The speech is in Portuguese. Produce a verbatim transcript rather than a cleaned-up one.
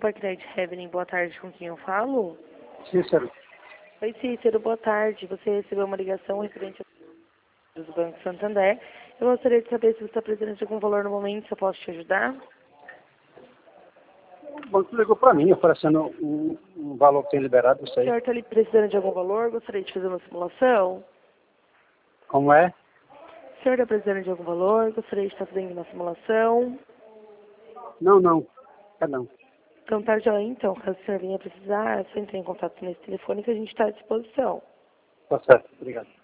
Parknet Revening, boa tarde, com quem eu falo? Cícero. Oi, Cícero, boa tarde. Você recebeu uma ligação referente ao Banco Santander. Eu gostaria de saber se você está precisando de algum valor no momento, se eu posso te ajudar. O banco ligou para mim, oferecendo um, um valor que tem liberado, não O sei. senhor está ali precisando de algum valor? Gostaria de fazer uma simulação? Como é? O senhor está precisando de algum valor? Gostaria de estar fazendo uma simulação? Não, não. É não. Então tá, joia. Então, caso o senhor venha precisar, é só entrar em contato nesse telefone que a gente está à disposição. Tá certo, obrigado.